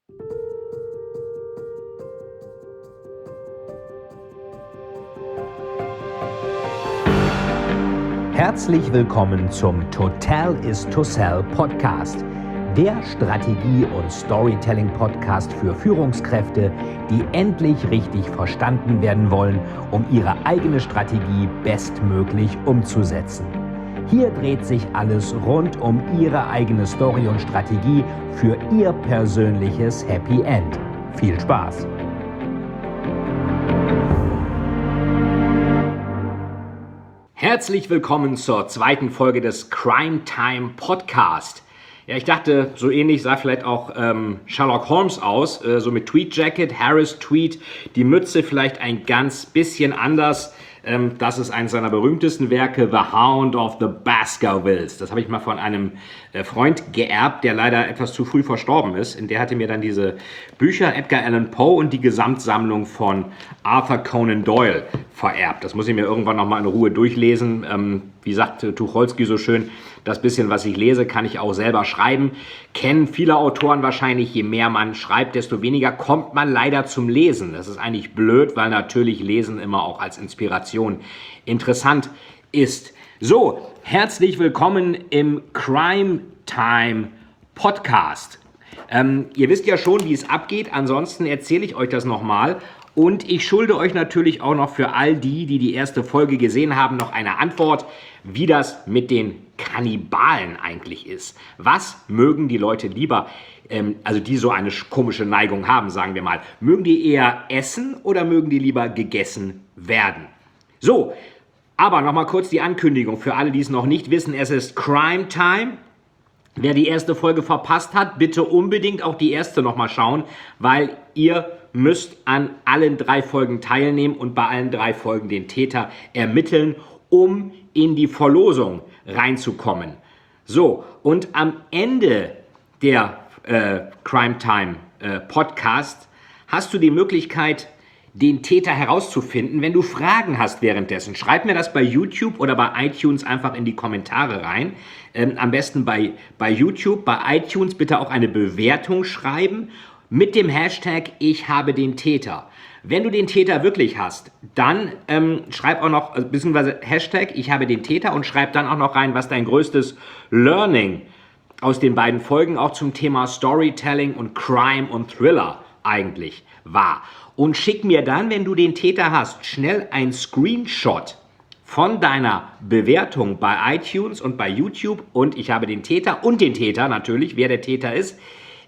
Herzlich willkommen zum Total is to Sell Podcast, der Strategie- und Storytelling-Podcast für Führungskräfte, die endlich richtig verstanden werden wollen, um ihre eigene Strategie bestmöglich umzusetzen. Hier dreht sich alles rund um Ihre eigene Story und Strategie für Ihr persönliches Happy End. Viel Spaß! Herzlich willkommen zur zweiten Folge des Crime Time Podcast. Ja, ich dachte, so ähnlich sah vielleicht auch Sherlock Holmes aus, so mit Tweed Jacket, Harris Tweed, die Mütze vielleicht ein ganz bisschen anders. Das ist eines seiner berühmtesten Werke, The Hound of the Baskervilles. Das habe ich mal von einem Freund geerbt, der leider etwas zu früh verstorben ist. Und der hatte mir dann diese Bücher, Edgar Allan Poe und die Gesamtsammlung von Arthur Conan Doyle vererbt. Das muss ich mir irgendwann nochmal in Ruhe durchlesen. Wie sagt Tucholsky so schön, das bisschen, was ich lese, kann ich auch selber schreiben. Kennen viele Autoren wahrscheinlich, je mehr man schreibt, desto weniger kommt man leider zum Lesen. Das ist eigentlich blöd, weil natürlich Lesen immer auch als Inspiration interessant ist. So, herzlich willkommen im Crime Time Podcast. Ihr wisst ja schon, wie es abgeht, ansonsten erzähle ich euch das nochmal. Und ich schulde euch natürlich auch noch für all die, die die erste Folge gesehen haben, noch eine Antwort, wie das mit den Kannibalen eigentlich ist. Was mögen die Leute lieber, also die so eine komische Neigung haben, sagen wir mal. Mögen die eher essen oder mögen die lieber gegessen werden? So, aber nochmal kurz die Ankündigung für alle, die es noch nicht wissen. Es ist Crime Time. Wer die erste Folge verpasst hat, bitte unbedingt auch die erste nochmal schauen, weil ihr müsst an allen 3 Folgen teilnehmen und bei allen 3 Folgen den Täter ermitteln, um in die Verlosung reinzukommen. So, und am Ende der Crime Time Podcast hast du die Möglichkeit, den Täter herauszufinden. Wenn du Fragen hast währenddessen, schreib mir das bei YouTube oder bei iTunes einfach in die Kommentare rein. Am besten bei YouTube, bei iTunes bitte auch eine Bewertung schreiben mit dem Hashtag Ich habe den Täter. Wenn du den Täter wirklich hast, dann schreib auch noch, beziehungsweise Hashtag Ich habe den Täter und schreib dann auch noch rein, was dein größtes Learning aus den beiden Folgen auch zum Thema Storytelling und Crime und Thriller eigentlich war. Und schick mir dann, wenn du den Täter hast, schnell ein Screenshot von deiner Bewertung bei iTunes und bei YouTube und Ich habe den Täter und den Täter natürlich, wer der Täter ist.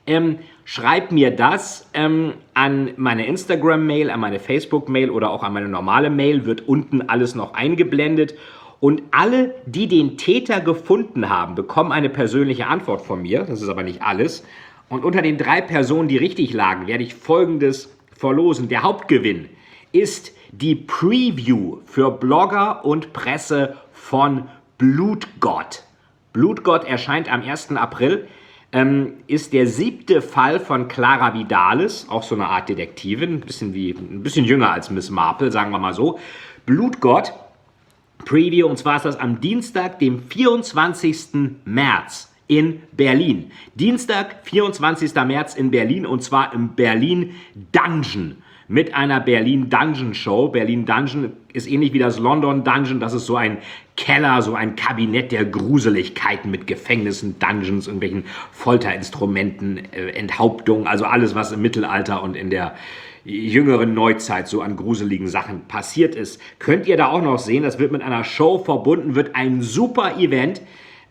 Schreib mir das an meine Instagram-Mail, an meine Facebook-Mail oder auch an meine normale Mail, wird unten alles noch eingeblendet. Und alle, die den Täter gefunden haben, bekommen eine persönliche Antwort von mir. Das ist aber nicht alles. Und unter den 3 Personen, die richtig lagen, werde ich Folgendes verlosen. Der Hauptgewinn ist die Preview für Blogger und Presse von Blutgott. Blutgott erscheint am 1. April. Ist der 7. Fall von Clara Vidalis, auch so eine Art Detektivin, ein bisschen jünger als Miss Marple, sagen wir mal so. Blutgott, Preview, und zwar ist das am Dienstag, dem 24. März in Berlin. Dienstag, 24. März in Berlin, und zwar im Berlin Dungeon. Mit einer Berlin Dungeon Show. Berlin Dungeon ist ähnlich wie das London Dungeon. Das ist so ein Keller, so ein Kabinett der Gruseligkeiten mit Gefängnissen, Dungeons, irgendwelchen Folterinstrumenten, Enthauptungen. Also alles, was im Mittelalter und in der jüngeren Neuzeit so an gruseligen Sachen passiert ist. Könnt ihr da auch noch sehen. Das wird mit einer Show verbunden, wird ein super Event.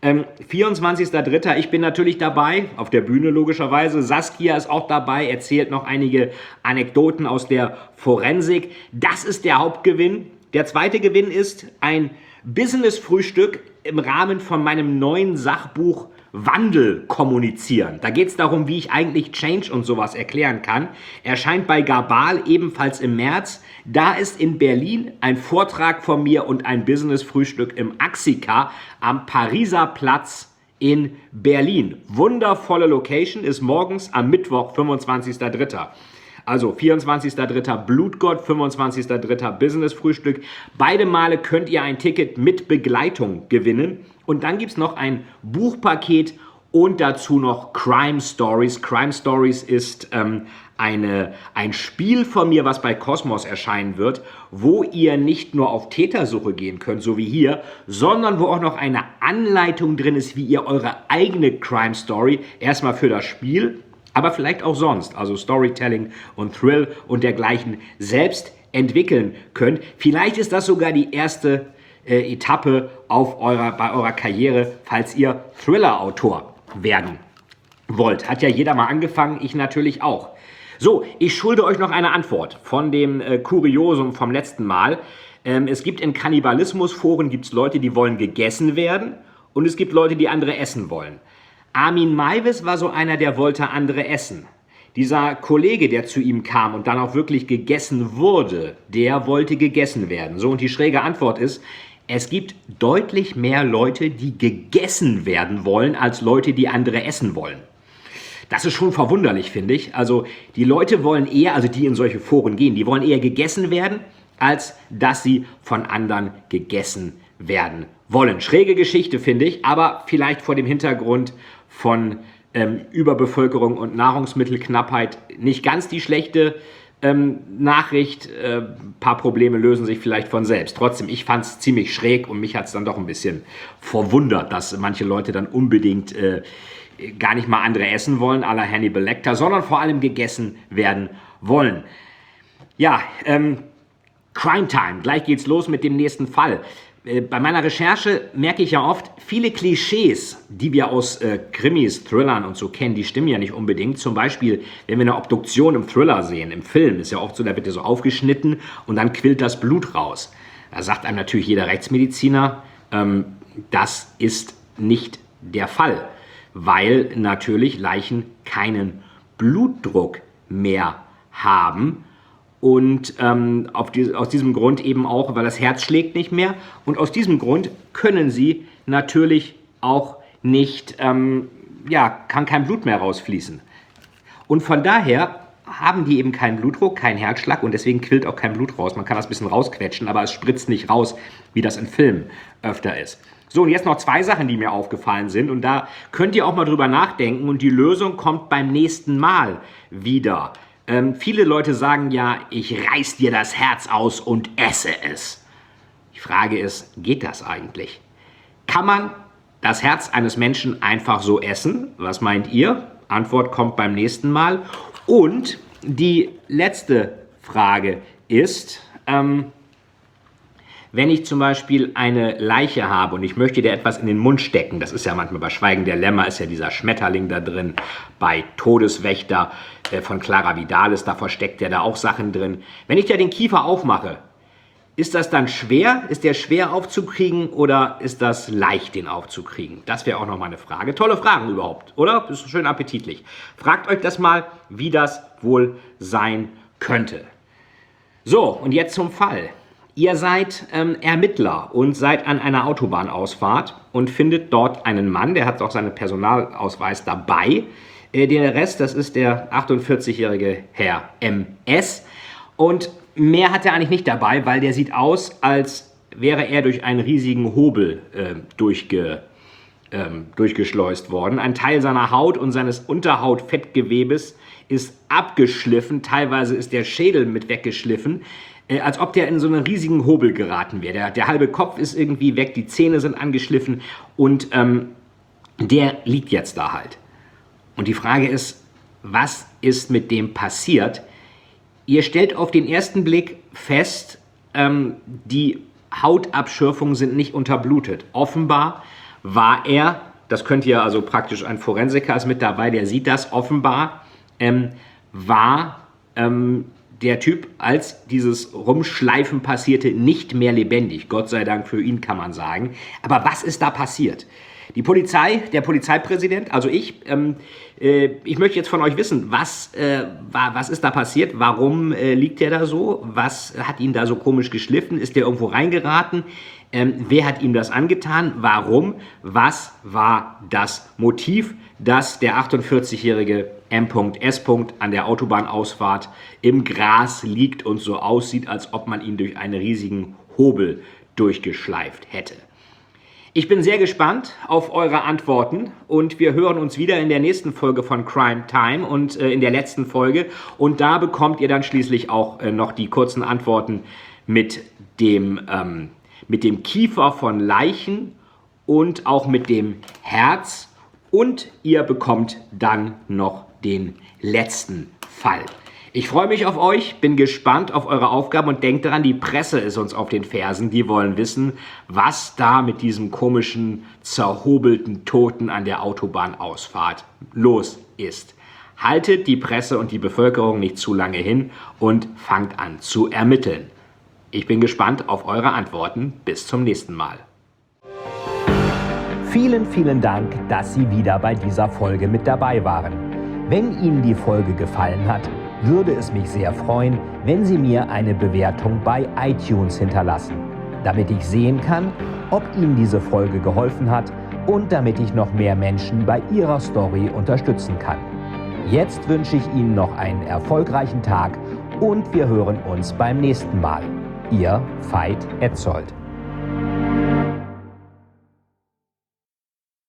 24.03. Ich bin natürlich dabei, auf der Bühne logischerweise. Saskia ist auch dabei, erzählt noch einige Anekdoten aus der Forensik. Das ist der Hauptgewinn. Der zweite Gewinn ist ein Business-Frühstück im Rahmen von meinem neuen Sachbuch Wandel kommunizieren. Da geht es darum, wie ich eigentlich Change und sowas erklären kann. Erscheint bei Gabal ebenfalls im März. Da ist in Berlin ein Vortrag von mir und ein Business-Frühstück im Axika am Pariser Platz in Berlin. Wundervolle Location, ist morgens am Mittwoch, 25.03. Also 24.03. Blutgott, 25.03. Business-Frühstück. Beide Male könnt ihr ein Ticket mit Begleitung gewinnen. Und dann gibt es noch ein Buchpaket Und dazu noch Crime Stories. Crime Stories ist ein Spiel von mir, was bei Cosmos erscheinen wird, wo ihr nicht nur auf Tätersuche gehen könnt, so wie hier, sondern wo auch noch eine Anleitung drin ist, wie ihr eure eigene Crime Story erstmal für das Spiel, aber vielleicht auch sonst, also Storytelling und Thrill und dergleichen, selbst entwickeln könnt. Vielleicht ist das sogar die erste Etappe bei eurer Karriere, falls ihr Thriller-Autor werden wollt. Hat ja jeder mal angefangen, ich natürlich auch. So, ich schulde euch noch eine Antwort von dem Kuriosum vom letzten Mal. Es gibt in Kannibalismusforen gibt's Leute, die wollen gegessen werden und es gibt Leute, die andere essen wollen. Armin Maivis war so einer, der wollte andere essen. Dieser Kollege, der zu ihm kam und dann auch wirklich gegessen wurde, der wollte gegessen werden. So, und die schräge Antwort ist, es gibt deutlich mehr Leute, die gegessen werden wollen, als Leute, die andere essen wollen. Das ist schon verwunderlich, finde ich. Also die Leute wollen eher, also die in solche Foren gehen, die wollen eher gegessen werden, als dass sie von anderen gegessen werden wollen. Schräge Geschichte, finde ich, aber vielleicht vor dem Hintergrund von Überbevölkerung und Nahrungsmittelknappheit nicht ganz die schlechte Nachricht. Paar Probleme lösen sich vielleicht von selbst. Trotzdem, ich fand es ziemlich schräg und mich hat es dann doch ein bisschen verwundert, dass manche Leute dann unbedingt gar nicht mal andere essen wollen, à la Hannibal Lecter, sondern vor allem gegessen werden wollen. Ja, Crime Time. Gleich geht's los mit dem nächsten Fall. Bei meiner Recherche merke ich ja oft, viele Klischees, die wir aus Krimis, Thrillern und so kennen, die stimmen ja nicht unbedingt. Zum Beispiel, wenn wir eine Obduktion im Thriller sehen, im Film, ist ja oft so, da wird ja so aufgeschnitten und dann quillt das Blut raus. Da sagt einem natürlich jeder Rechtsmediziner, das ist nicht der Fall, weil natürlich Leichen keinen Blutdruck mehr haben. Und aus diesem Grund eben auch, weil das Herz schlägt nicht mehr. Und aus diesem Grund können sie natürlich auch nicht, kann kein Blut mehr rausfließen. Und von daher haben die eben keinen Blutdruck, keinen Herzschlag und deswegen quillt auch kein Blut raus. Man kann das ein bisschen rausquetschen, aber es spritzt nicht raus, wie das in Filmen öfter ist. So, und jetzt noch zwei Sachen, die mir aufgefallen sind. Und da könnt ihr auch mal drüber nachdenken. Und die Lösung kommt beim nächsten Mal wieder. Viele Leute sagen ja, ich reiß dir das Herz aus und esse es. Die Frage ist, geht das eigentlich? Kann man das Herz eines Menschen einfach so essen? Was meint ihr? Antwort kommt beim nächsten Mal. Und die letzte Frage ist, wenn ich zum Beispiel eine Leiche habe und ich möchte dir etwas in den Mund stecken, das ist ja manchmal bei Schweigen der Lämmer, ist ja dieser Schmetterling da drin, bei Todeswächter von Clara Vidalis, da versteckt er da auch Sachen drin. Wenn ich da den Kiefer aufmache, ist das dann schwer? Ist der schwer aufzukriegen oder ist das leicht, den aufzukriegen? Das wäre auch noch mal eine Frage. Tolle Fragen überhaupt, oder? Das ist schön appetitlich. Fragt euch das mal, wie das wohl sein könnte. So, und jetzt zum Fall. Ihr seid Ermittler und seid an einer Autobahnausfahrt und findet dort einen Mann, der hat auch seinen Personalausweis dabei. Der Rest, das ist der 48-jährige Herr M.S. Und mehr hat er eigentlich nicht dabei, weil der sieht aus, als wäre er durch einen riesigen Hobel durchgeschleust worden. Ein Teil seiner Haut und seines Unterhautfettgewebes ist abgeschliffen, teilweise ist der Schädel mit weggeschliffen, als ob der in so einen riesigen Hobel geraten wäre. Der halbe Kopf ist irgendwie weg, die Zähne sind angeschliffen und der liegt jetzt da halt. Und die Frage ist, was ist mit dem passiert? Ihr stellt auf den ersten Blick fest, die Hautabschürfungen sind nicht unterblutet. Offenbar war er, das könnt ihr also praktisch, ein Forensiker ist mit dabei, der sieht das, offenbar war der Typ, als dieses Rumschleifen passierte, nicht mehr lebendig. Gott sei Dank für ihn, kann man sagen. Aber was ist da passiert? Die Polizei, der Polizeipräsident, also ich möchte jetzt von euch wissen, was ist da passiert? Warum liegt der da so? Was hat ihn da so komisch geschliffen? Ist der irgendwo reingeraten? Wer hat ihm das angetan? Warum? Was war das Motiv, dass der 48-jährige M.S. an der Autobahnausfahrt im Gras liegt und so aussieht, als ob man ihn durch einen riesigen Hobel durchgeschleift hätte? Ich bin sehr gespannt auf eure Antworten und wir hören uns wieder in der nächsten Folge von Crime Time und in der letzten Folge. Und da bekommt ihr dann schließlich auch noch die kurzen Antworten mit dem Kiefer von Leichen und auch mit dem Herz. Und ihr bekommt dann noch den letzten Fall. Ich freue mich auf euch, bin gespannt auf eure Aufgaben und denkt daran, die Presse ist uns auf den Fersen. Die wollen wissen, was da mit diesem komischen, zerhobelten Toten an der Autobahnausfahrt los ist. Haltet die Presse und die Bevölkerung nicht zu lange hin und fangt an zu ermitteln. Ich bin gespannt auf eure Antworten. Bis zum nächsten Mal. Vielen, vielen Dank, dass Sie wieder bei dieser Folge mit dabei waren. Wenn Ihnen die Folge gefallen hat, würde es mich sehr freuen, wenn Sie mir eine Bewertung bei iTunes hinterlassen, damit ich sehen kann, ob Ihnen diese Folge geholfen hat und damit ich noch mehr Menschen bei ihrer Story unterstützen kann. Jetzt wünsche ich Ihnen noch einen erfolgreichen Tag und wir hören uns beim nächsten Mal. Ihr Veit Etzold.